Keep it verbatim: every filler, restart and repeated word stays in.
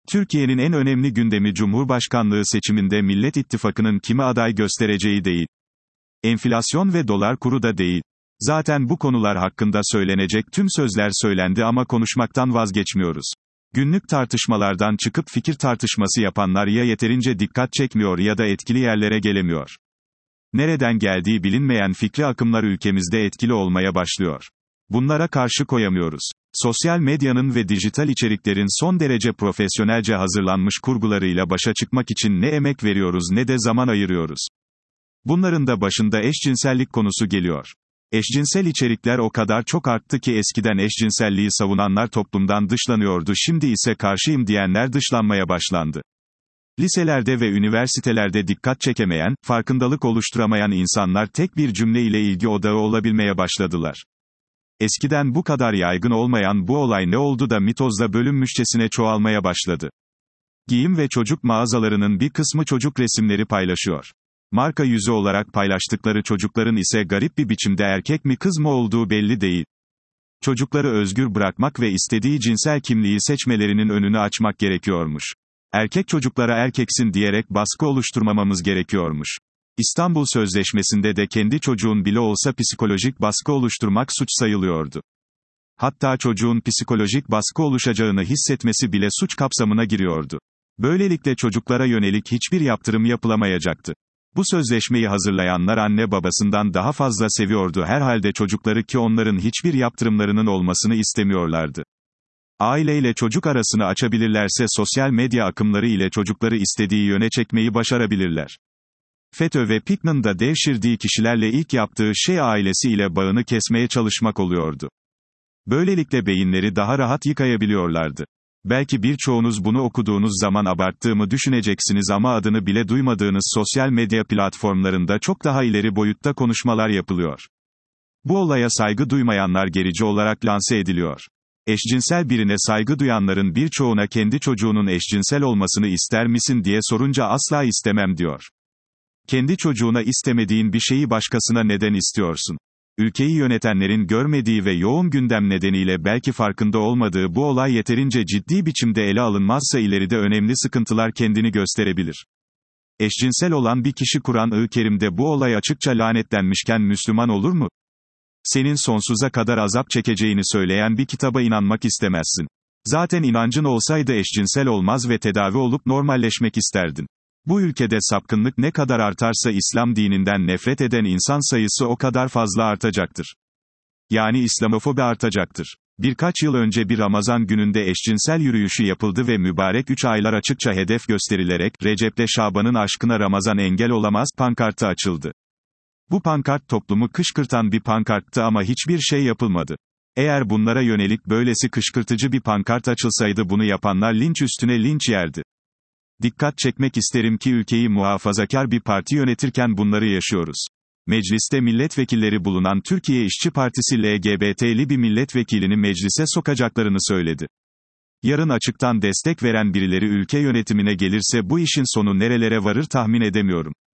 Türkiye'nin en önemli gündemi Cumhurbaşkanlığı seçiminde Millet İttifakı'nın kimi aday göstereceği değil. Enflasyon ve dolar kuru da değil. Zaten bu konular hakkında söylenecek tüm sözler söylendi ama konuşmaktan vazgeçmiyoruz. Günlük tartışmalardan çıkıp fikir tartışması yapanlar ya yeterince dikkat çekmiyor ya da etkili yerlere gelemiyor. Nereden geldiği bilinmeyen fikri akımlar ülkemizde etkili olmaya başlıyor. Bunlara karşı koyamıyoruz. Sosyal medyanın ve dijital içeriklerin son derece profesyonelce hazırlanmış kurgularıyla başa çıkmak için ne emek veriyoruz ne de zaman ayırıyoruz. Bunların da başında eşcinsellik konusu geliyor. Eşcinsel içerikler o kadar çok arttı ki eskiden eşcinselliği savunanlar toplumdan dışlanıyordu, şimdi ise karşıyım diyenler dışlanmaya başlandı. Liselerde ve üniversitelerde dikkat çekemeyen, farkındalık oluşturamayan insanlar tek bir cümle ile ilgi odağı olabilmeye başladılar. Eskiden bu kadar yaygın olmayan bu olay ne oldu da mitozla bölünmüşçesine çoğalmaya başladı. Giyim ve çocuk mağazalarının bir kısmı çocuk resimleri paylaşıyor. Marka yüzü olarak paylaştıkları çocukların ise garip bir biçimde erkek mi kız mı olduğu belli değil. Çocukları özgür bırakmak ve istediği cinsel kimliği seçmelerinin önünü açmak gerekiyormuş. Erkek çocuklara erkeksin diyerek baskı oluşturmamamız gerekiyormuş. İstanbul Sözleşmesi'nde de kendi çocuğun bile olsa psikolojik baskı oluşturmak suç sayılıyordu. Hatta çocuğun psikolojik baskı oluşacağını hissetmesi bile suç kapsamına giriyordu. Böylelikle çocuklara yönelik hiçbir yaptırım yapılamayacaktı. Bu sözleşmeyi hazırlayanlar anne babasından daha fazla seviyordu herhalde çocukları ki onların hiçbir yaptırımlarının olmasını istemiyorlardı. Aileyle çocuk arasını açabilirlerse sosyal medya akımları ile çocukları istediği yöne çekmeyi başarabilirler. FETÖ ve P K K'nın da devşirdiği kişilerle ilk yaptığı şey ailesi ile bağını kesmeye çalışmak oluyordu. Böylelikle beyinleri daha rahat yıkayabiliyorlardı. Belki birçoğunuz bunu okuduğunuz zaman abarttığımı düşüneceksiniz ama adını bile duymadığınız sosyal medya platformlarında çok daha ileri boyutta konuşmalar yapılıyor. Bu olaya saygı duymayanlar gerici olarak lanse ediliyor. Eşcinsel birine saygı duyanların birçoğuna kendi çocuğunun eşcinsel olmasını ister misin diye sorunca asla istemem diyor. Kendi çocuğuna istemediğin bir şeyi başkasına neden istiyorsun? Ülkeyi yönetenlerin görmediği ve yoğun gündem nedeniyle belki farkında olmadığı bu olay yeterince ciddi biçimde ele alınmazsa ileride önemli sıkıntılar kendini gösterebilir. Eşcinsel olan bir kişi Kur'an-ı Kerim'de bu olay açıkça lanetlenmişken Müslüman olur mu? Senin sonsuza kadar azap çekeceğini söyleyen bir kitaba inanmak istemezsin. Zaten inancın olsaydı eşcinsel olmaz ve tedavi olup normalleşmek isterdin. Bu ülkede sapkınlık ne kadar artarsa İslam dininden nefret eden insan sayısı o kadar fazla artacaktır. Yani İslamofobi artacaktır. Birkaç yıl önce bir Ramazan gününde eşcinsel yürüyüşü yapıldı ve mübarek üç aylar açıkça hedef gösterilerek, Recep'le Şaban'ın aşkına Ramazan engel olamaz, pankartı açıldı. Bu pankart toplumu kışkırtan bir pankarttı ama hiçbir şey yapılmadı. Eğer bunlara yönelik böylesi kışkırtıcı bir pankart açılsaydı bunu yapanlar linç üstüne linç yerdi. Dikkat çekmek isterim ki ülkeyi muhafazakar bir parti yönetirken bunları yaşıyoruz. Mecliste milletvekilleri bulunan Türkiye İşçi Partisi L G B T'li bir milletvekilini meclise sokacaklarını söyledi. Yarın açıktan destek veren birileri ülke yönetimine gelirse bu işin sonu nerelere varır tahmin edemiyorum.